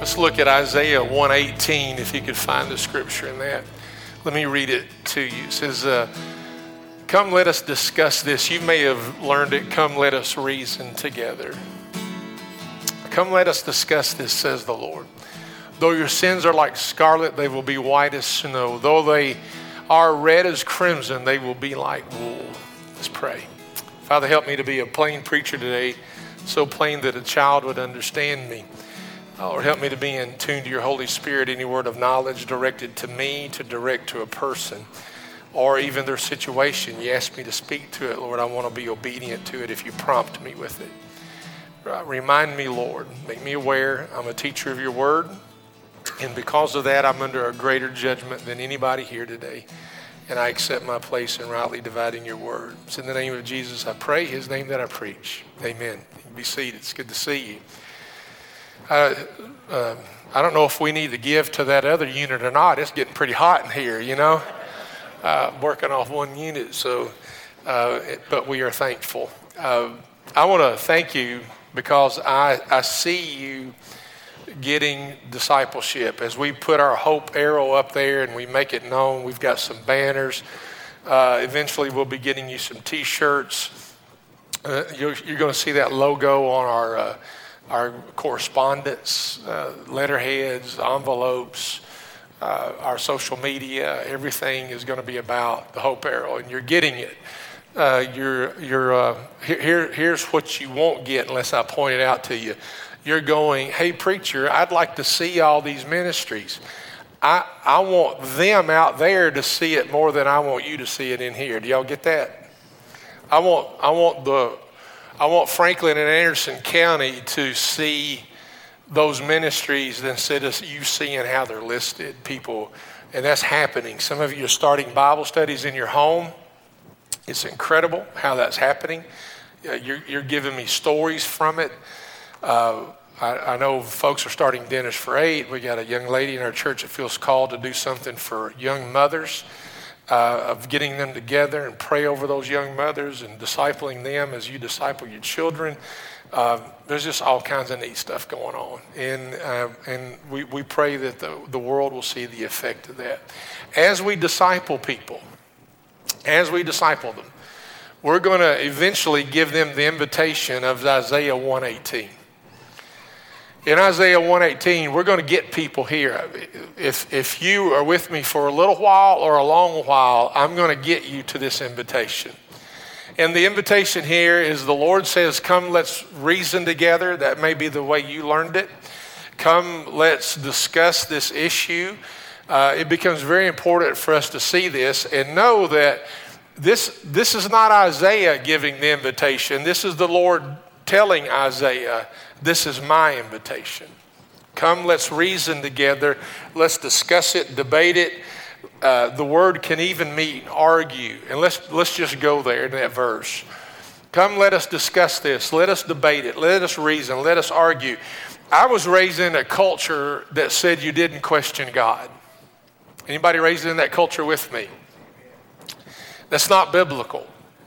Let's look at Isaiah 1:18, if you could find the scripture in that. Let me read it to you. It says, come let us discuss this. You may have learned it. Come let us reason together. Come let us discuss this, says the Lord. Though your sins are like scarlet, they will be white as snow. Though they are red as crimson, they will be like wool. Let's pray. Father, help me to be a plain preacher today, so plain that a child would understand me. Lord, help me to be in tune to your Holy Spirit. Any word of knowledge directed to me, to direct to a person, or even their situation, you ask me to speak to it, Lord, I want to be obedient to it if you prompt me with it. Remind me, Lord, make me aware I'm a teacher of your word, and because of that, I'm under a greater judgment than anybody here today, and I accept my place in rightly dividing your word. It's in the name of Jesus I pray, his name that I preach. Amen. You can be seated. It's good to see you. I don't know if we need to give to that other unit or not. It's getting pretty hot in here, you know. Working off one unit, but we are thankful. I want to thank you because I see you getting discipleship. As we put our hope arrow up there and we make it known, we've got some banners. Eventually we'll be getting you some t-shirts. You're going to see that logo on our correspondence, letterheads, envelopes, our social media. Everything is going to be about the Hope Arrow, and you're getting it. Here's what you won't get unless I point it out to you. You're going, hey, preacher, I'd like to see all these ministries. I want them out there to see it more than I want you to see it in here. Do y'all get that? I want Franklin and Anderson County to see those ministries instead of you seeing how they're listed, people. And that's happening. Some of you are starting Bible studies in your home. It's incredible how that's happening. You're giving me stories from it. I know folks are starting Dinners for 8. We got a young lady in our church that feels called to do something for young mothers, of getting them together and pray over those young mothers and discipling them as you disciple your children. There's just all kinds of neat stuff going on. And we pray that the world will see the effect of that. As we disciple people, as we disciple them, we're going to eventually give them the invitation of Isaiah 1:18. In Isaiah 1:18, we're going to get people here. If you are with me for a little while or a long while, I'm going to get you to this invitation. And the invitation here is the Lord says, come, let's reason together. That may be the way you learned it. Come, let's discuss this issue. It becomes very important for us to see this and know that this is not Isaiah giving the invitation. This is the Lord telling Isaiah, this is my invitation. Come, let's reason together. Let's discuss it, debate it. The word can even mean argue. And let's just go there in that verse. Come, let us discuss this. Let us debate it. Let us reason. Let us argue. I was raised in a culture that said you didn't question God. Anybody raised in that culture with me? That's not biblical.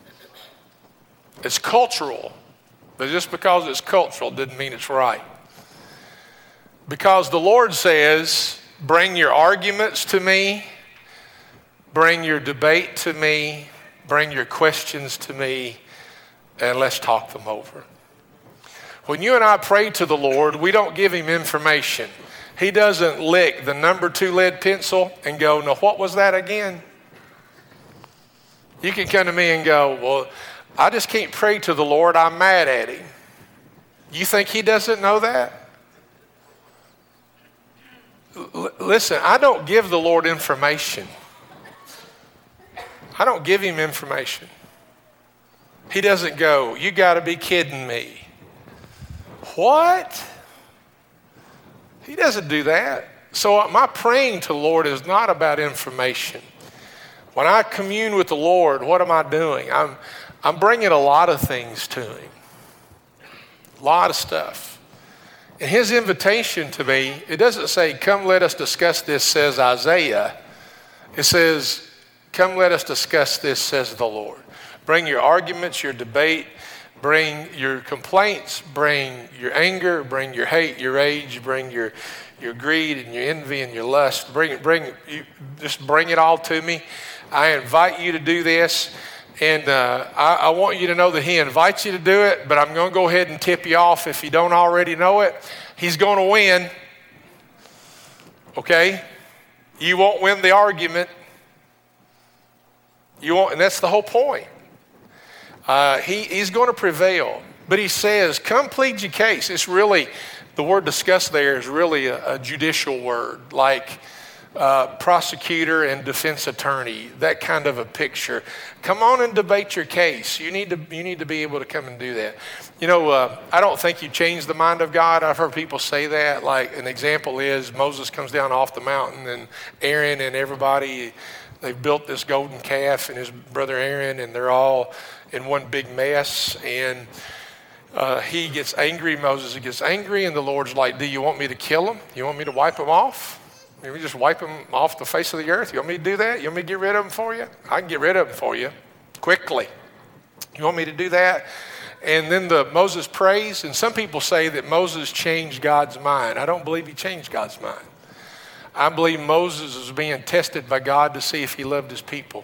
It's cultural. But just because it's cultural didn't mean it's right. Because the Lord says, bring your arguments to me, bring your debate to me, bring your questions to me, and let's talk them over. When you and I pray to the Lord, we don't give him information. He doesn't lick the number 2 lead pencil and go, now what was that again? You can come to me and go, well, I just can't pray to the Lord. I'm mad at him. You think he doesn't know that? Listen, I don't give the Lord information. I don't give him information. He doesn't go, you got to be kidding me. What? He doesn't do that. So my praying to the Lord is not about information. When I commune with the Lord, what am I doing? I'm bringing a lot of things to him. A lot of stuff. And his invitation to me, it doesn't say, come let us discuss this, says Isaiah. It says, come let us discuss this, says the Lord. Bring your arguments, your debate. Bring your complaints, bring your anger, bring your hate, your rage, bring your greed and your envy and your lust. Just bring it all to me. I invite you to do this. And I want you to know that he invites you to do it, but I'm going to go ahead and tip you off if you don't already know it. He's going to win. Okay? You won't win the argument. You won't, and that's the whole point. He's going to prevail. But he says, come plead your case. It's really, the word discuss there is really a judicial word, like prosecutor and defense attorney, that kind of a picture. Come on and debate your case. You need to be able to come and do that. I don't think you change the mind of God. I've heard people say that. Like an example is Moses comes down off the mountain and Aaron and everybody, they've built this golden calf and his brother Aaron, and they're all in one big mess. And he gets angry. Moses gets angry, and the Lord's like, do you want me to kill him? You want me to wipe him off? You want me to just wipe them off the face of the earth? You want me to do that? You want me to get rid of them for you? I can get rid of them for you quickly. You want me to do that? And then Moses prays, and some people say that Moses changed God's mind. I don't believe he changed God's mind. I believe Moses was being tested by God to see if he loved his people.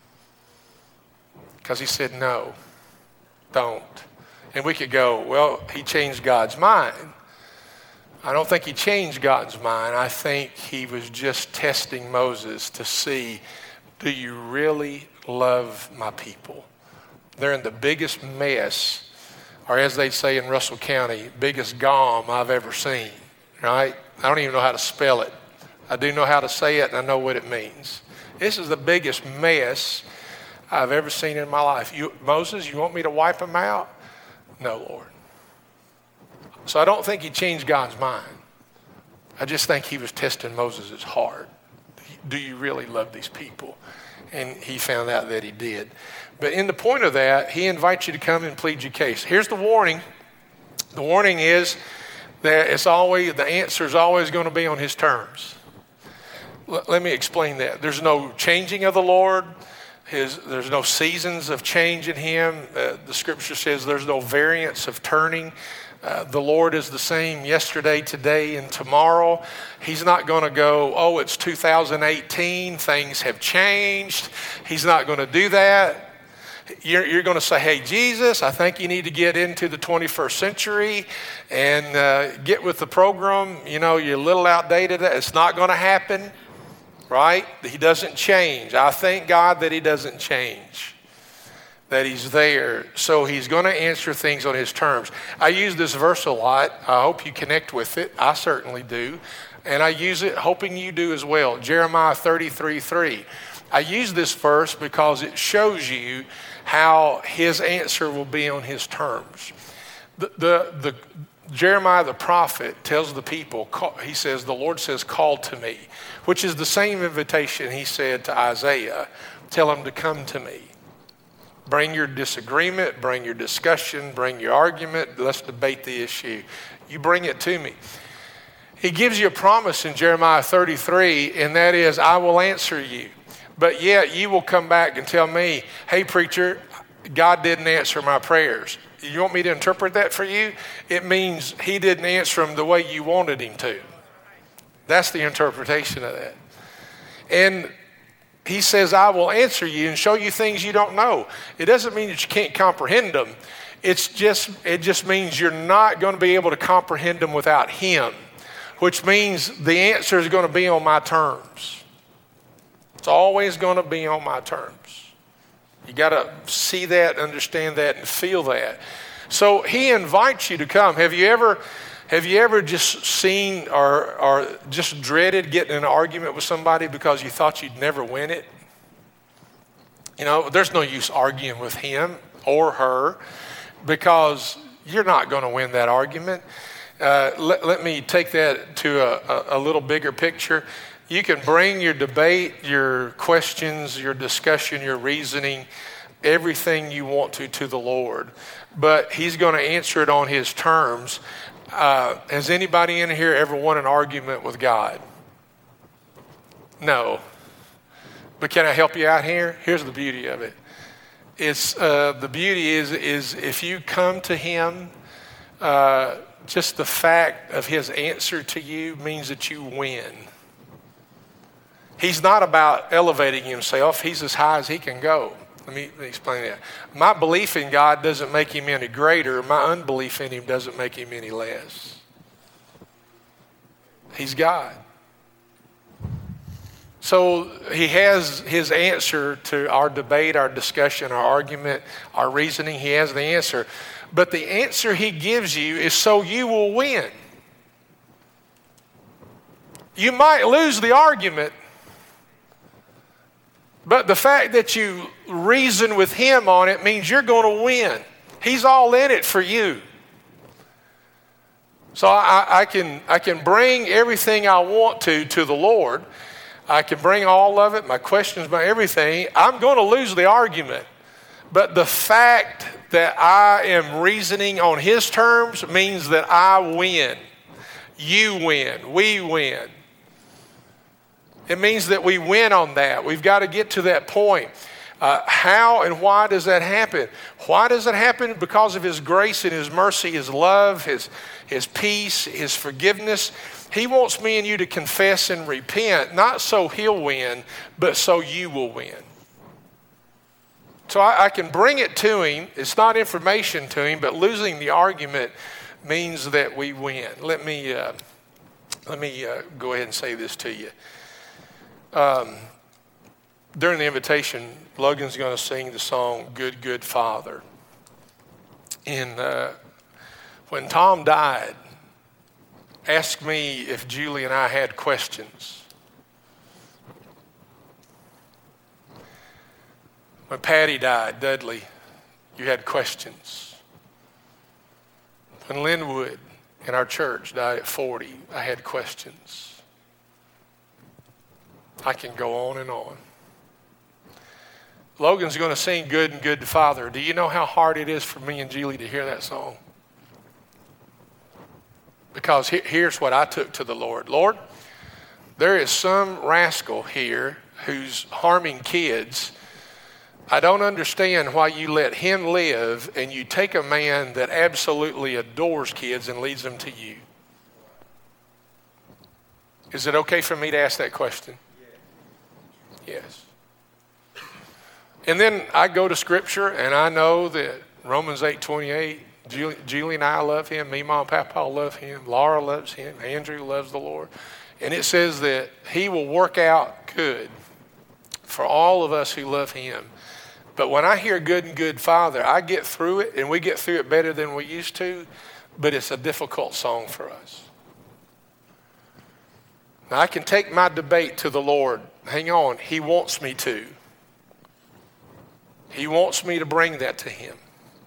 Because he said, no, don't. And we could go, well, he changed God's mind. I don't think he changed God's mind. I think he was just testing Moses to see, do you really love my people? They're in the biggest mess, or as they say in Russell County, biggest gom I've ever seen, right? I don't even know how to spell it. I do know how to say it, and I know what it means. This is the biggest mess I've ever seen in my life. Moses, you want me to wipe them out? No, Lord. So I don't think he changed God's mind. I just think he was testing Moses' heart. Do you really love these people? And he found out that he did. But in the point of that, he invites you to come and plead your case. Here's the warning. The warning is that the answer is always going to be on his terms. Let me explain that. There's no changing of the Lord. There's no seasons of change in him. The scripture says there's no variance of turning. The Lord is the same yesterday, today, and tomorrow. He's not going to go, it's 2018, things have changed. He's not going to do that. You're going to say, hey, Jesus, I think you need to get into the 21st century and get with the program. You're a little outdated. It's not going to happen, right? He doesn't change. I thank God that he doesn't change, that he's there. So he's going to answer things on his terms. I use this verse a lot. I hope you connect with it. I certainly do. And I use it hoping you do as well. Jeremiah 33:3. I use this verse because it shows you how his answer will be on his terms. Jeremiah the prophet tells the people, he says, the Lord says, call to me, which is the same invitation he said to Isaiah. Tell him to come to me. Bring your disagreement, bring your discussion, bring your argument. Let's debate the issue. You bring it to me. He gives you a promise in Jeremiah 33, and that is, I will answer you. But yet you will come back and tell me, hey, preacher, God didn't answer my prayers. You want me to interpret that for you? It means he didn't answer them the way you wanted him to. That's the interpretation of that. And he says, I will answer you and show you things you don't know. It doesn't mean that you can't comprehend them. It just means you're not going to be able to comprehend them without him, which means the answer is going to be on my terms. It's always going to be on my terms. You got to see that, understand that, and feel that. So he invites you to come. Have you ever just seen or just dreaded getting in an argument with somebody because you thought you'd never win it? There's no use arguing with him or her because you're not going to win that argument. Let me take that to a little bigger picture. You can bring your debate, your questions, your discussion, your reasoning, everything you want to the Lord, but he's going to answer it on his terms. Has anybody in here ever won an argument with God? No. But can I help you out here? Here's the beauty of it. It's the beauty is if you come to him, just the fact of his answer to you means that you win. He's not about elevating himself. He's as high as he can go. Let me explain that. My belief in God doesn't make him any greater. My unbelief in him doesn't make him any less. He's God. So he has his answer to our debate, our discussion, our argument, our reasoning. He has the answer. But the answer he gives you is so you will win. You might lose the argument, but the fact that you reason with him on it means you're going to win. He's all in it for you. So I can bring everything I want to the Lord. I can bring all of it, my questions, my everything. I'm going to lose the argument. But the fact that I am reasoning on his terms means that I win. You win. We win. It means that we win on that. We've got to get to that point. How and why does that happen? Why does it happen? Because of his grace and his mercy, his love, his peace, his forgiveness. He wants me and you to confess and repent, not so he'll win, but so you will win. So I can bring it to him. It's not information to him, but losing the argument means that we win. Let me go ahead and say this to you. During the invitation, Logan's going to sing the song, Good, Good Father. And when Tom died, asked me if Julie and I had questions. When Patty died, Dudley, you had questions. When Linwood in our church died at 40, I had questions. I can go on and on. Logan's going to sing Good and Good Father. Do you know how hard it is for me and Julie to hear that song? Because here's what I took to the Lord. Lord, there is some rascal here who's harming kids. I don't understand why you let him live and you take a man that absolutely adores kids and leads them to you. Is it okay for me to ask that question? Yes. And then I go to Scripture and I know that Romans 8:28, Julie and I love him. Me, Mom, and Papa love him. Laura loves him. Andrew loves the Lord. And it says that he will work out good for all of us who love him. But when I hear Good and Good Father, I get through it, and we get through it better than we used to, but it's a difficult song for us. Now, I can take my debate to the Lord. Hang on. He wants me to. He wants me to bring that to him.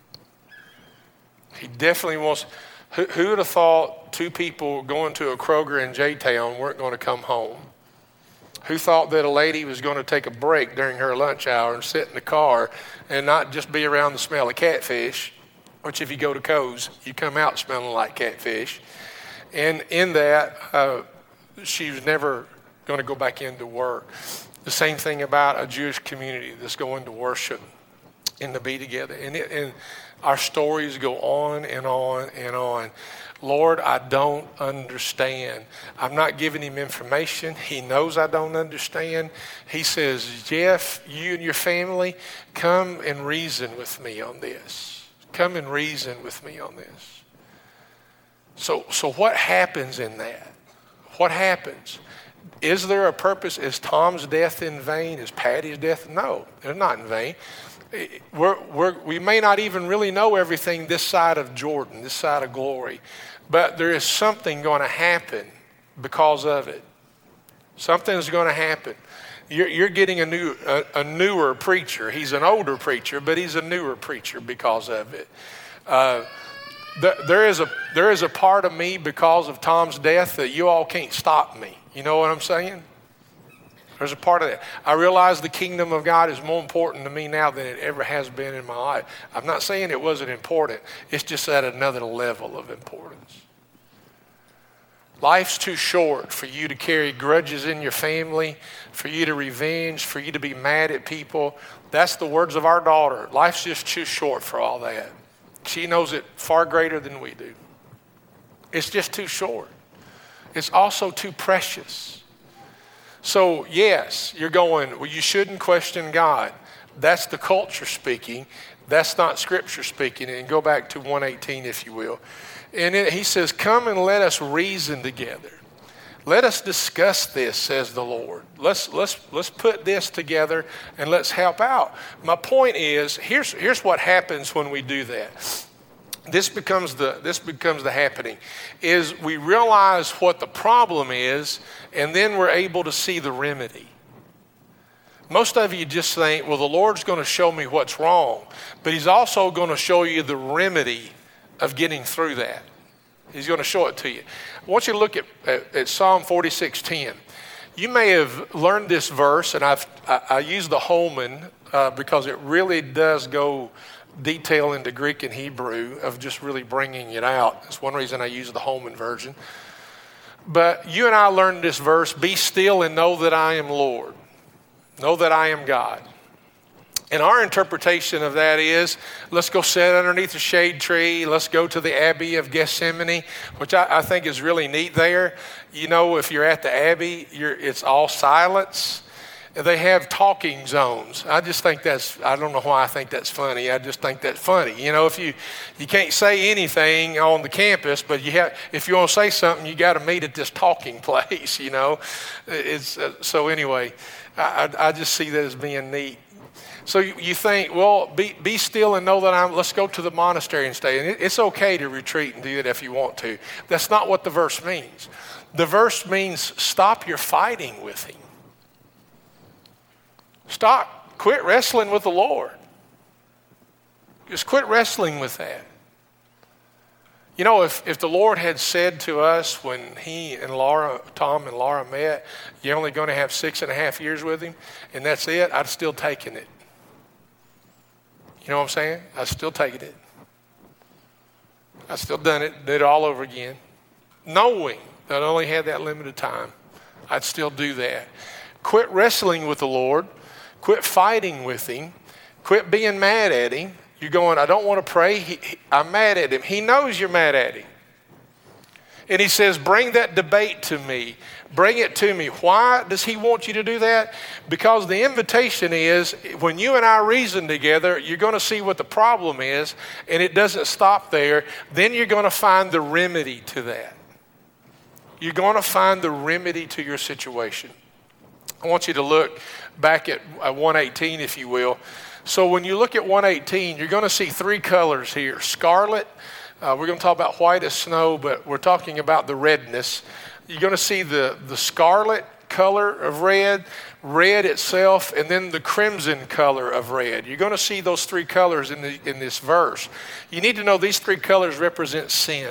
He definitely wants. Who would have thought two people going to a Kroger in J-Town weren't going to come home? Who thought that a lady was going to take a break during her lunch hour and sit in the car and not just be around the smell of catfish, which if you go to Coe's, you come out smelling like catfish. And in that, she was never going to go back into work. The same thing about a Jewish community that's going to worship and to be together. And our stories go on and on and on. Lord, I don't understand. I'm not giving him information. He knows I don't understand. He says, Jeff, you and your family, come and reason with me on this. Come and reason with me on this. So what happens in that? What happens? Is there a purpose? Is Tom's death in vain? Is Patty's death? No, they're not in vain. We may not even really know everything this side of Jordan, this side of glory, but there is something going to happen because of it. Something's going to happen. You're getting a newer preacher. He's an older preacher, but he's a newer preacher because of it. There is a part of me because of Tom's death that you all can't stop me. You know what I'm saying? There's a part of that. I realize the kingdom of God is more important to me now than it ever has been in my life. I'm not saying it wasn't important. It's just at another level of importance. Life's too short for you to carry grudges in your family, for you to revenge, for you to be mad at people. That's the words of our daughter. Life's just too short for all that. She knows it far greater than we do. It's just too short. It's also too precious. So yes, you're going, well, you shouldn't question God. That's the culture speaking. That's not Scripture speaking. And go back to 118, if you will. And he says, come and let us reason together. Let us discuss this, says the Lord. Let's put this together and let's help out. My point is, here's what happens when we do that. This becomes the happening, is we realize what the problem is, and then we're able to see the remedy. Most of you just think, well, the Lord's going to show me what's wrong, but he's also going to show you the remedy of getting through that. He's going to show it to you. I want you to look at Psalm 46:10. You may have learned this verse, and I use the Holman because it really does go detail into Greek and Hebrew of just really bringing it out. That's one reason I use the Holman version. But you and I learned this verse, be still and know that I am Lord. Know that I am God. And our interpretation of that is, let's go sit underneath a shade tree. Let's go to the Abbey of Gethsemane, which I think is really neat there. You know, if you're at the Abbey, it's all silence. They have talking zones. I just think I don't know why I think that's funny. I just think that's funny. You know, if you can't say anything on the campus, but if you want to say something, you got to meet at this talking place, you know. So anyway, I just see that as being neat. So you think, well, be still and know that let's go to the monastery and stay. And it's okay to retreat and do that if you want to. That's not what the verse means. The verse means stop your fighting with him. Quit wrestling with the Lord. Just quit wrestling with that. You know, if the Lord had said to us when Tom and Laura met, you're only going to have 6.5 years with him, and that's it, I'd still taken it. You know what I'm saying? I'd still taken it. I'd still done it, did it all over again. Knowing that I only had that limited time, I'd still do that. Quit wrestling with the Lord. Quit fighting with him. Quit being mad at him. You're going, I don't want to pray. I'm mad at him. He knows you're mad at him. And he says, bring that debate to me. Bring it to me. Why does he want you to do that? Because the invitation is, when you and I reason together, you're going to see what the problem is, and it doesn't stop there. Then you're going to find the remedy to that. You're going to find the remedy to your situation. I want you to look back at 118, if you will. So when you look at 118, you're going to see 3 colors here. Scarlet, we're going to talk about white as snow, but we're talking about the redness. You're going to see the scarlet color of red itself, and then the crimson color of red. You're going to see those 3 colors in this verse. You need to know these 3 colors represent sin.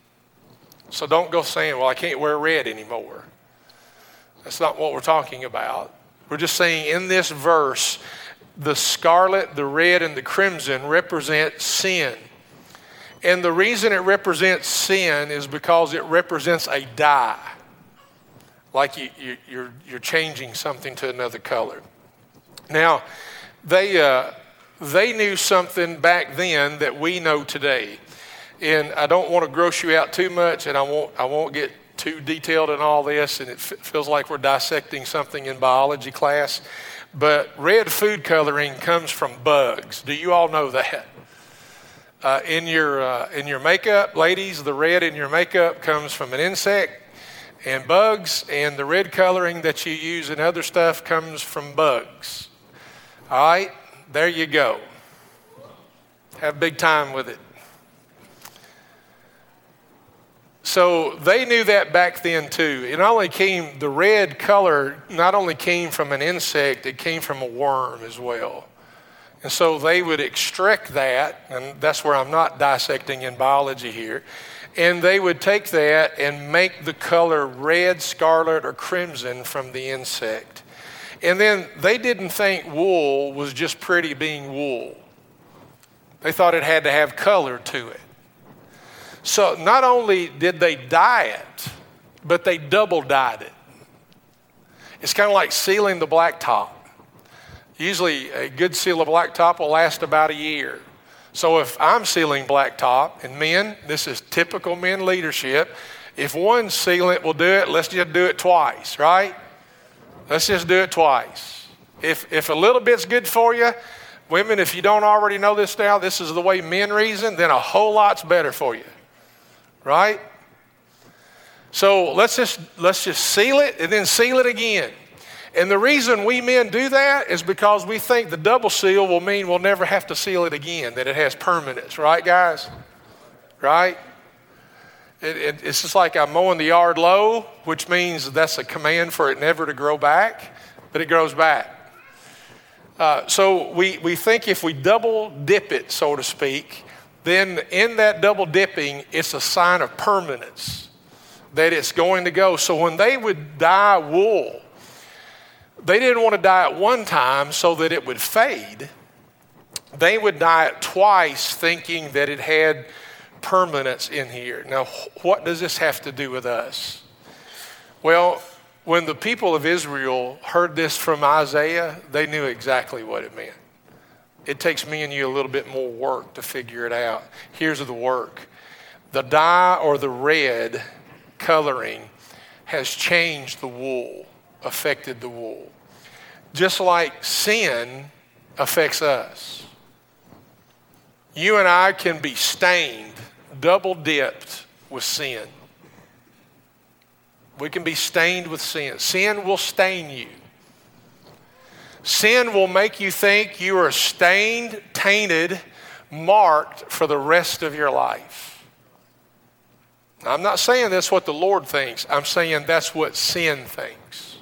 So don't go saying, well, I can't wear red anymore. That's not what we're talking about. We're just saying in this verse, the scarlet, the red, and the crimson represent sin. And the reason it represents sin is because it represents a dye. Like you're changing something to another color. Now, they knew something back then that we know today. And I don't want to gross you out too much, and I won't get too detailed in all this, and it feels like we're dissecting something in biology class. But red food coloring comes from bugs. Do you all know that? In your makeup, ladies, the red in your makeup comes from an insect and bugs, and the red coloring that you use in other stuff comes from bugs. All right, there you go. Have a big time with it. So they knew that back then too. The red color not only came from an insect, it came from a worm as well. And so they would extract that, and that's where I'm not dissecting in biology here, and they would take that and make the color red, scarlet, or crimson from the insect. And then they didn't think wool was just pretty being wool. They thought it had to have color to it. So not only did they dye it, but they double dyed it. It's kind of like sealing the blacktop. Usually a good seal of blacktop will last about a year. So if I'm sealing blacktop, and men, this is typical men leadership, if one sealant will do it, let's just do it twice, right? Let's just do it twice. If a little bit's good for you, women, if you don't already know this now, this is the way men reason, then a whole lot's better for you, right? So let's just seal it and then seal it again. And the reason we men do that is because we think the double seal will mean we'll never have to seal it again, that it has permanence, right, guys? Right? It's just like I'm mowing the yard low, which means that's a command for it never to grow back, but it grows back. So we think if we double dip it, so to speak, then in that double dipping, it's a sign of permanence, that it's going to go. So when they would dye wool, they didn't want to dye it one time so that it would fade. They would dye it twice thinking that it had permanence in here. Now, what does this have to do with us? Well, when the people of Israel heard this from Isaiah, they knew exactly what it meant. It takes me and you a little bit more work to figure it out. Here's the work. The dye or the red coloring has changed the wool, affected the wool. Just like sin affects us. You and I can be stained, double dipped with sin. We can be stained with sin. Sin will stain you. Sin will make you think you are stained, tainted, marked for the rest of your life. I'm not saying that's what the Lord thinks. I'm saying that's what sin thinks.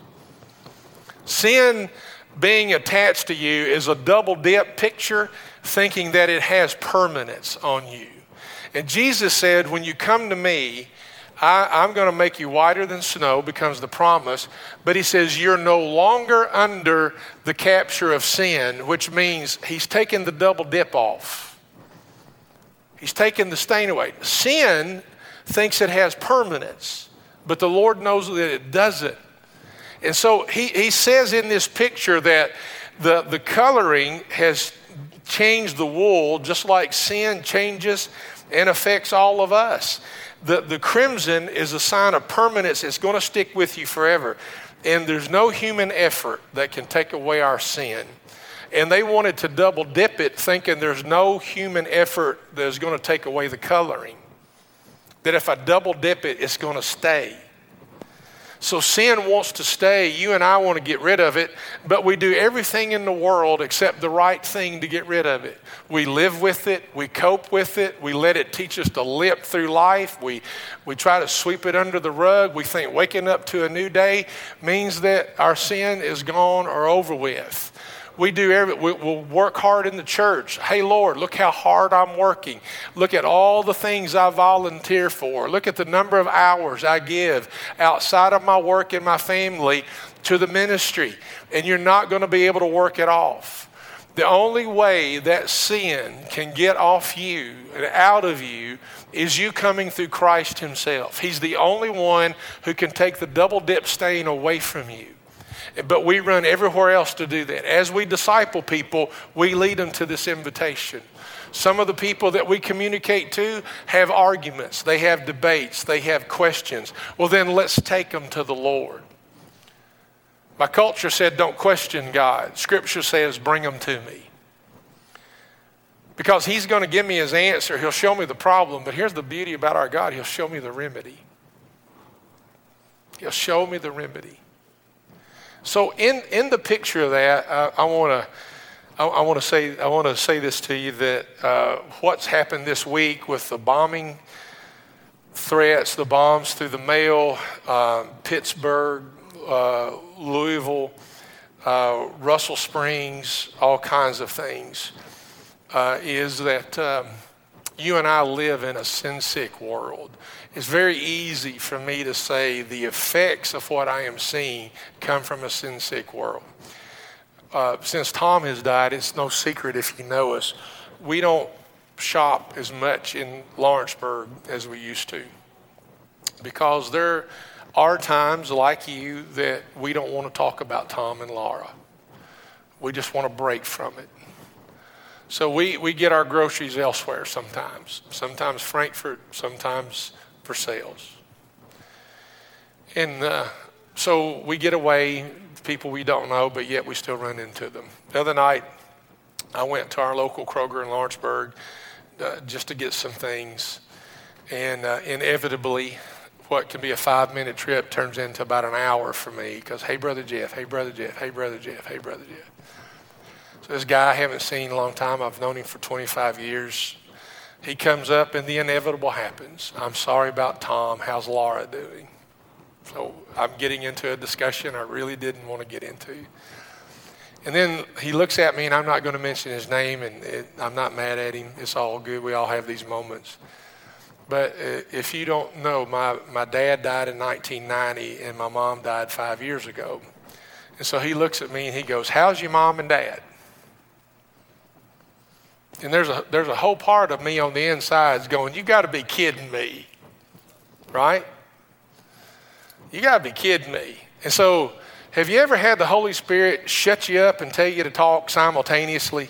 Sin being attached to you is a double dip picture, thinking that it has permanence on you. And Jesus said, when you come to me, I'm going to make you whiter than snow, becomes the promise. But he says, you're no longer under the capture of sin, which means he's taken the double dip off. He's taken the stain away. Sin thinks it has permanence, but the Lord knows that it doesn't. And so he says in this picture that the coloring has changed the wool just like sin changes and affects all of us. The crimson is a sign of permanence. It's going to stick with you forever. And there's no human effort that can take away our sin. And they wanted to double dip it, thinking there's no human effort that's going to take away the coloring. That if I double dip it, it's going to stay. So sin wants to stay. You and I want to get rid of it, but we do everything in the world except the right thing to get rid of it. We live with it. We cope with it. We let it teach us to limp through life. We try to sweep it under the rug. We think waking up to a new day means that our sin is gone or over with. We'll work hard in the church. Hey, Lord, look how hard I'm working. Look at all the things I volunteer for. Look at the number of hours I give outside of my work and my family to the ministry. And you're not going to be able to work it off. The only way that sin can get off you and out of you is you coming through Christ himself. He's the only one who can take the double dip stain away from you. But we run everywhere else to do that. As we disciple people, we lead them to this invitation. Some of the people that we communicate to have arguments. They have debates. They have questions. Well, then let's take them to the Lord. My culture said, don't question God. Scripture says, bring them to me. Because he's going to give me his answer. He'll show me the problem. But here's the beauty about our God. He'll show me the remedy. He'll show me the remedy. So in the picture of that, I want to say this to you, that what's happened this week with the bombing threats, the bombs through the mail, Pittsburgh, Louisville, Russell Springs, all kinds of things, is that you and I live in a sin-sick world. It's very easy for me to say the effects of what I am seeing come from a sin-sick world. Since Tom has died, it's no secret if you know us, we don't shop as much in Lawrenceburg as we used to, because there are times like you that we don't want to talk about Tom and Laura. We just want to break from it. So we get our groceries elsewhere sometimes. Sometimes Frankfurt, sometimes Versailles. And so we get away, people we don't know, but yet we still run into them. The other night, I went to our local Kroger in Lawrenceburg just to get some things. And inevitably, what can be a 5-minute trip turns into about an hour for me because, hey, Brother Jeff, hey, Brother Jeff, hey, Brother Jeff, hey, Brother Jeff. So this guy I haven't seen in a long time. I've known him for 25 years. He comes up and the inevitable happens. I'm sorry about Tom. How's Laura doing? So I'm getting into a discussion I really didn't want to get into. And then he looks at me, and I'm not going to mention his name, and I'm not mad at him. It's all good. We all have these moments. But if you don't know, my dad died in 1990, and my mom died 5 years ago. And so he looks at me, and he goes, how's your mom and dad? And there's a whole part of me on the inside going, you got to be kidding me, right? You got to be kidding me. And so have you ever had the Holy Spirit shut you up and tell you to talk simultaneously?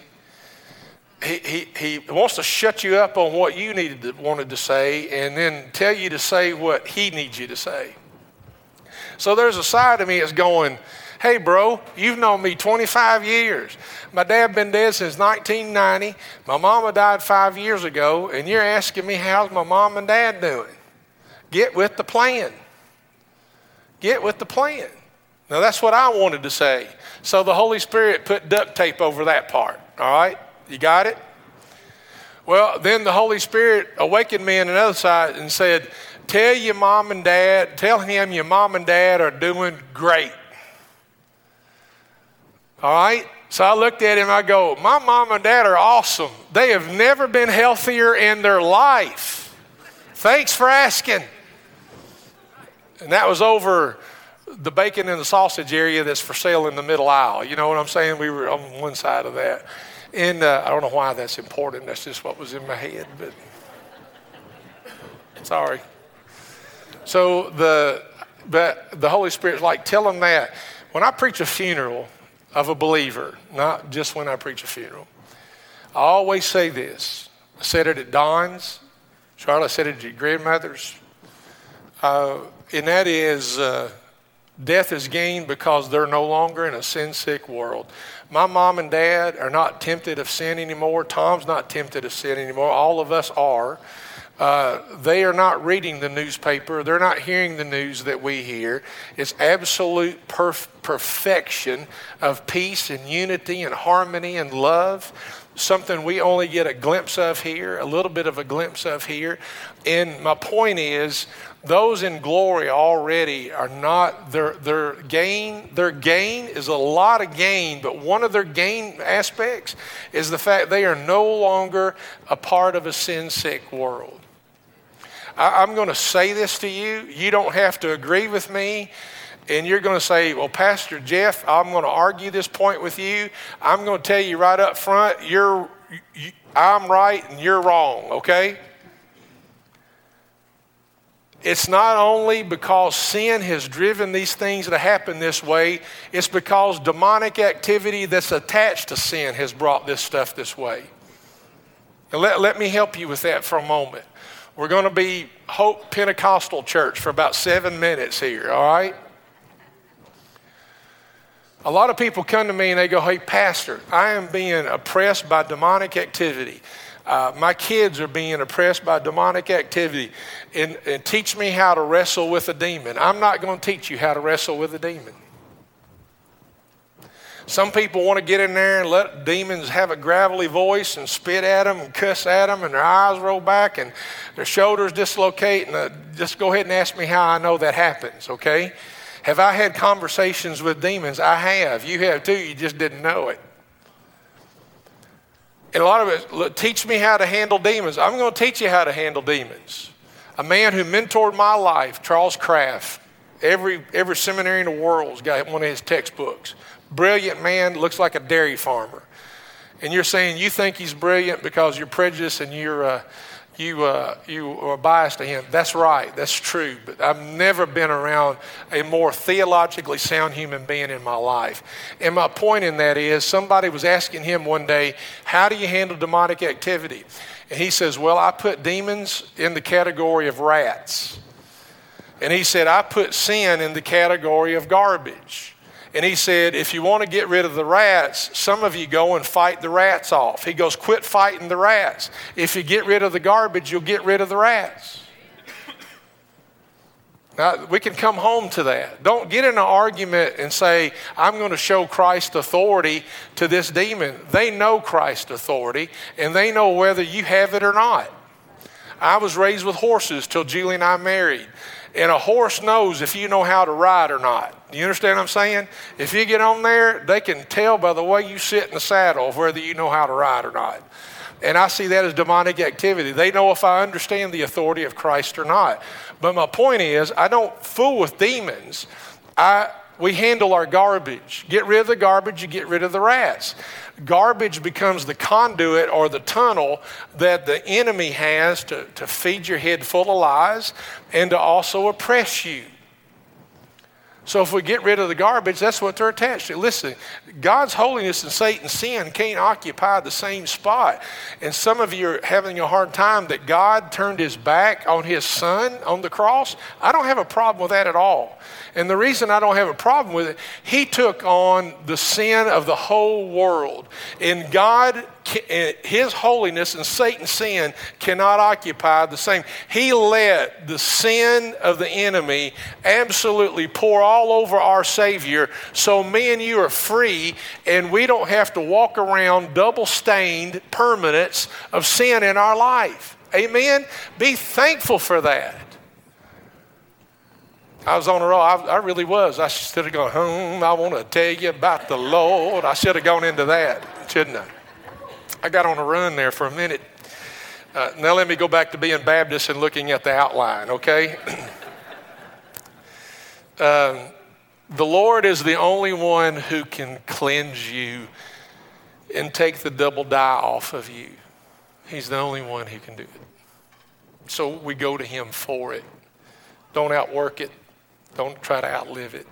He wants to shut you up on what you wanted to say and then tell you to say what he needs you to say. So there's a side of me that's going, hey, bro, you've known me 25 years. My dad been dead since 1990. My mama died 5 years ago, and you're asking me how's my mom and dad doing? Get with the plan. Get with the plan. Now, that's what I wanted to say. So the Holy Spirit put duct tape over that part, all right? You got it? Well, then the Holy Spirit awakened me on another side and said, tell him your mom and dad are doing great. All right? So I looked at him, I go, my mom and dad are awesome. They have never been healthier in their life. Thanks for asking. And that was over the bacon and the sausage area that's for sale in the middle aisle. You know what I'm saying? We were on one side of that. And I don't know why that's important. That's just what was in my head. But sorry. So the Holy Spirit's like, tell them that. When I preach a funeral of a believer, not just when I preach a funeral, I always say this. I said it at Don's. Charlotte said it at your grandmother's. And that is, death is gained because they're no longer in a sin-sick world. My mom and dad are not tempted of sin anymore. Tom's not tempted of sin anymore. All of us are. They are not reading the newspaper. They're not hearing the news that we hear. It's absolute perfection of peace and unity and harmony and love, something we only get a glimpse of here, a little bit of a glimpse of here. And my point is, those in glory already are not, their gain is a lot of gain, but one of their gain aspects is the fact they are no longer a part of a sin-sick world. I'm going to say this to you. You don't have to agree with me. And you're going to say, well, Pastor Jeff, I'm going to argue this point with you. I'm going to tell you right up front, I'm right and you're wrong, okay? It's not only because sin has driven these things to happen this way, it's because demonic activity that's attached to sin has brought this stuff this way. And let me help you with that for a moment. We're going to be Hope Pentecostal Church for about 7 minutes here, all right? A lot of people come to me and they go, hey, Pastor, I am being oppressed by demonic activity. My kids are being oppressed by demonic activity. And teach me how to wrestle with a demon. I'm not going to teach you how to wrestle with a demon. Some people want to get in there and let demons have a gravelly voice and spit at them and cuss at them and their eyes roll back and their shoulders dislocate. And just go ahead and ask me how I know that happens, okay? Have I had conversations with demons? I have. You have too. You just didn't know it. And a lot of it, look, teach me how to handle demons. I'm going to teach you how to handle demons. A man who mentored my life, Charles Kraft, every seminary in the world's got one of his textbooks. Brilliant man, looks like a dairy farmer. And you're saying you think he's brilliant because you're prejudiced and you're you are biased to him. That's right. That's true. But I've never been around a more theologically sound human being in my life. And my point in that is somebody was asking him one day, how do you handle demonic activity? And he says, well, I put demons in the category of rats. And he said, I put sin in the category of garbage. And he said, if you want to get rid of the rats, some of you go and fight the rats off. He goes, quit fighting the rats. If you get rid of the garbage, you'll get rid of the rats. Now, we can come home to that. Don't get in an argument and say, I'm going to show Christ's authority to this demon. They know Christ's authority, and they know whether you have it or not. I was raised with horses till Julie and I married. And a horse knows if you know how to ride or not. You understand what I'm saying? If you get on there, they can tell by the way you sit in the saddle whether you know how to ride or not. And I see that as demonic activity. They know if I understand the authority of Christ or not. But my point is, I don't fool with demons. We handle our garbage. Get rid of the garbage, you get rid of the rats. Garbage becomes the conduit or the tunnel that the enemy has to feed your head full of lies and to also oppress you. So if we get rid of the garbage, that's what they're attached to. Listen, God's holiness and Satan's sin can't occupy the same spot. And some of you are having a hard time that God turned his back on his son on the cross. I don't have a problem with that at all. And the reason I don't have a problem with it, he took on the sin of the whole world. And God, his holiness and Satan's sin cannot occupy the same. He let the sin of the enemy absolutely pour all over our Savior so me and you are free and we don't have to walk around double-stained permanents of sin in our life. Amen? Be thankful for that. I was on a roll. I really was. I should have gone, I want to tell you about the Lord. I should have gone into that, shouldn't I? I got on a run there for a minute. Now let me go back to being Baptist and looking at the outline, okay? The Lord is the only one who can cleanse you and take the double dye off of you. He's the only one who can do it. So we go to him for it. Don't outwork it. Don't try to outlive it.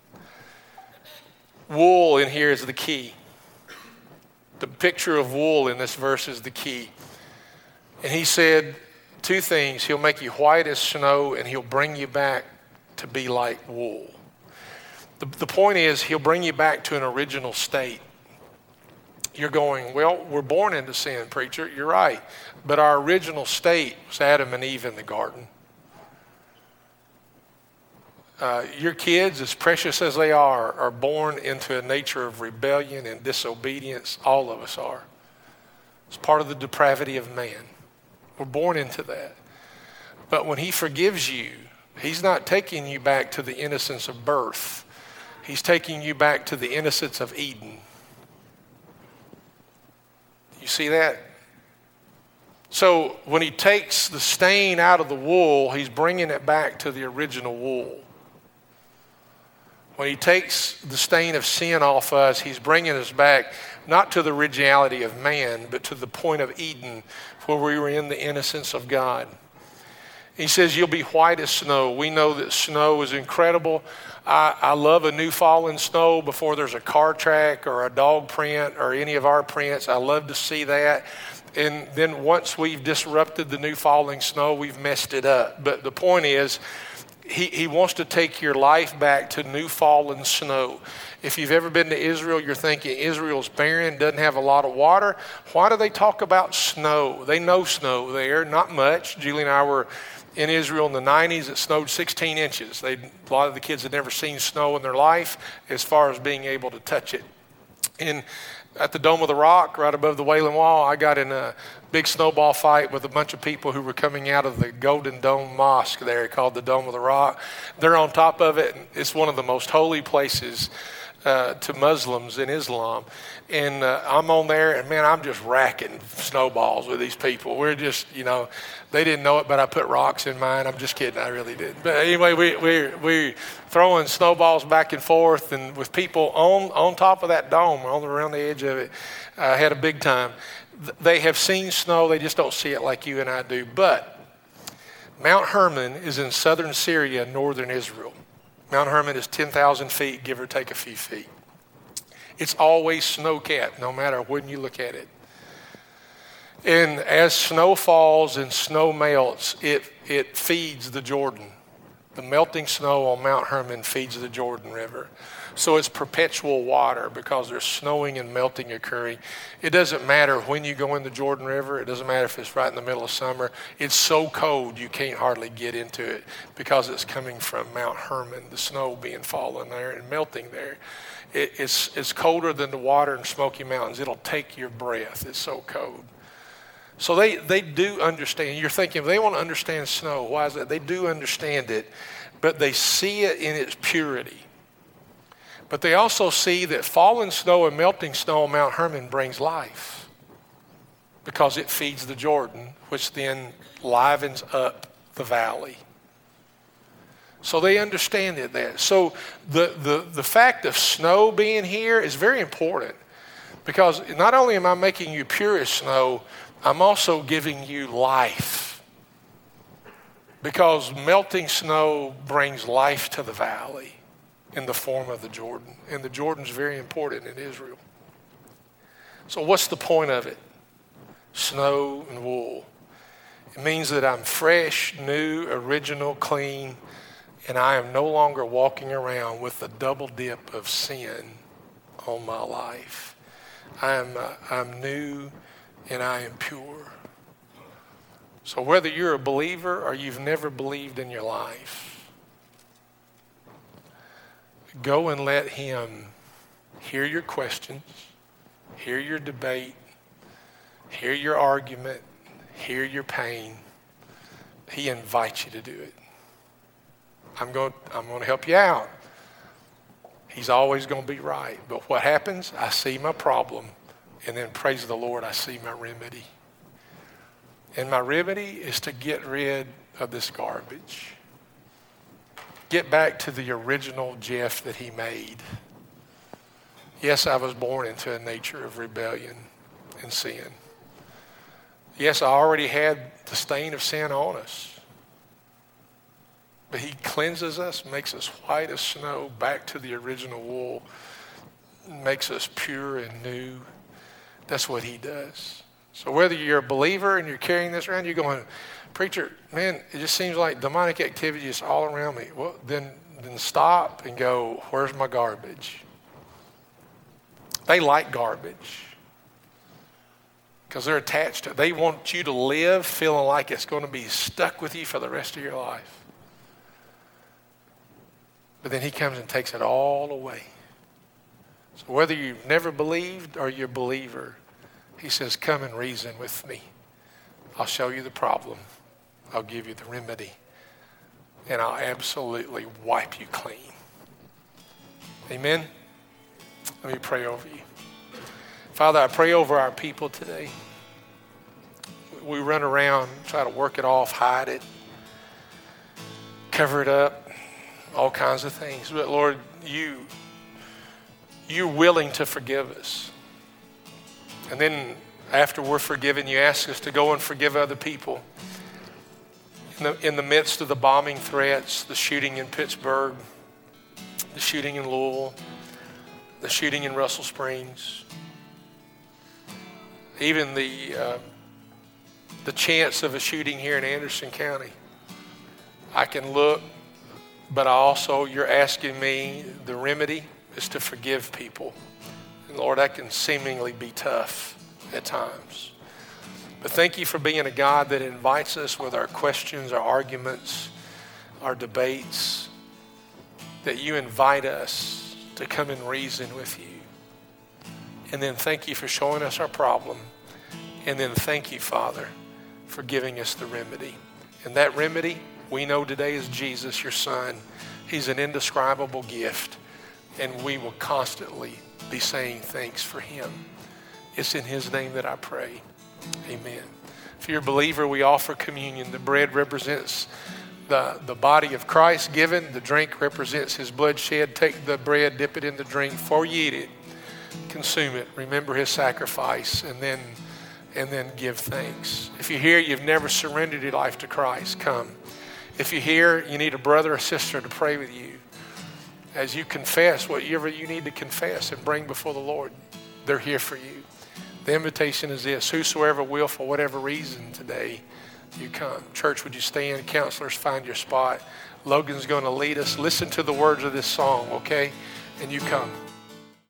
Wool in here is the key. The picture of wool in this verse is the key. And he said two things. He'll make you white as snow and he'll bring you back to be like wool. The point is he'll bring you back to an original state. You're going, well, we're born into sin, preacher. You're right. But our original state was Adam and Eve in the garden. Your kids, as precious as they are born into a nature of rebellion and disobedience. All of us are. It's part of the depravity of man. We're born into that. But when he forgives you, he's not taking you back to the innocence of birth. He's taking you back to the innocence of Eden. You see that? So when he takes the stain out of the wool, he's bringing it back to the original wool. When he takes the stain of sin off us, he's bringing us back not to the originality of man, but to the point of Eden where we were in the innocence of God. He says, you'll be white as snow. We know that snow is incredible. I love a new fallen snow before there's a car track or a dog print or any of our prints. I love to see that. And then once we've disrupted the new falling snow, we've messed it up. But the point is, He wants to take your life back to new fallen snow. If you've ever been to Israel, you're thinking Israel's barren, doesn't have a lot of water. Why do they talk about snow? They know snow there, not much. Julie and I were in Israel in the 90s. It snowed 16 inches. A lot of the kids had never seen snow in their life as far as being able to touch it. And at the Dome of the Rock, right above the Wailing Wall, I got in a big snowball fight with a bunch of people who were coming out of the Golden Dome Mosque there called the Dome of the Rock. They're on top of it. It's one of the most holy places to Muslims in Islam. And I'm on there, and man, I'm just racking snowballs with these people. We're just, they didn't know it, but I put rocks in mine. I'm just kidding. I really did. But anyway, we're throwing snowballs back and forth, and with people on top of that dome, all around the edge of it. I had a big time. They have seen snow, they just don't see it like you and I do. But Mount Hermon is in southern Syria, northern Israel. Mount Hermon is 10,000 feet, give or take a few feet. It's always snow-capped, no matter when you look at it. And as snow falls and snow melts, it feeds the Jordan. The melting snow on Mount Hermon feeds the Jordan River. So it's perpetual water because there's snowing and melting occurring. It doesn't matter when you go in the Jordan River. It doesn't matter if it's right in the middle of summer. It's so cold you can't hardly get into it because it's coming from Mount Hermon, the snow being fallen there and melting there. It's colder than the water in Smoky Mountains. It'll take your breath. It's so cold. So they do understand. You're thinking, they want to understand snow. Why is that? They do understand it, but they see it in its purity. But they also see that falling snow and melting snow on Mount Hermon brings life because it feeds the Jordan, which then livens up the valley. So they understand it there. So the fact of snow being here is very important because not only am I making you pure as snow, I'm also giving you life. Because melting snow brings life to the valley in the form of the Jordan. And the Jordan's very important in Israel. So what's the point of it? Snow and wool. It means that I'm fresh, new, original, clean, and I am no longer walking around with the double dip of sin on my life. I'm new and I am pure. So whether you're a believer or you've never believed in your life, go and let him hear your questions, hear your debate, hear your argument, hear your pain. He invites you to do it. I'm going to help you out. He's always going to be right. But what happens? I see my problem, and then praise the Lord, I see my remedy. And my remedy is to get rid of this garbage. Get back to the original Jeff that he made. Yes, I was born into a nature of rebellion and sin. Yes, I already had the stain of sin on us. But he cleanses us, makes us white as snow, back to the original wool, makes us pure and new. That's what he does. So whether you're a believer and you're carrying this around, you're going, preacher, man, it just seems like demonic activity is all around me. Well, then stop and go, where's my garbage? They like garbage because they're attached to it. They want you to live feeling like it's going to be stuck with you for the rest of your life. But then he comes and takes it all away. So whether you've never believed or you're a believer, he says, come and reason with me. I'll show you the problem. I'll give you the remedy. And I'll absolutely wipe you clean. Amen? Let me pray over you. Father, I pray over our people today. We run around, try to work it off, hide it, cover it up, all kinds of things. But Lord, you're willing to forgive us. And then after we're forgiven, you ask us to go and forgive other people. In the midst of the bombing threats, the shooting in Pittsburgh, the shooting in Louisville, the shooting in Russell Springs, even the chance of a shooting here in Anderson County. I can look, but you're asking me, the remedy is to forgive people. And Lord, that can seemingly be tough at times. But thank you for being a God that invites us with our questions, our arguments, our debates, that you invite us to come and reason with you. And then thank you for showing us our problem. And then thank you, Father, for giving us the remedy. And that remedy, we know today is Jesus, your Son. He's an indescribable gift. And we will constantly be saying thanks for him. It's in his name that I pray. Amen. If you're a believer, we offer communion. The bread represents the body of Christ given. The drink represents his blood shed. Take the bread, dip it in the drink. Before you eat it, consume it. Remember his sacrifice. And then and then give thanks. If you're here, you've never surrendered your life to Christ, come. If you're here, you need a brother or sister to pray with you. As you confess whatever you need to confess and bring before the Lord, they're here for you. The invitation is this: whosoever will, for whatever reason today, you come. Church, would you stand? Counselors, find your spot. Logan's going to lead us. Listen to the words of this song, okay? And you come.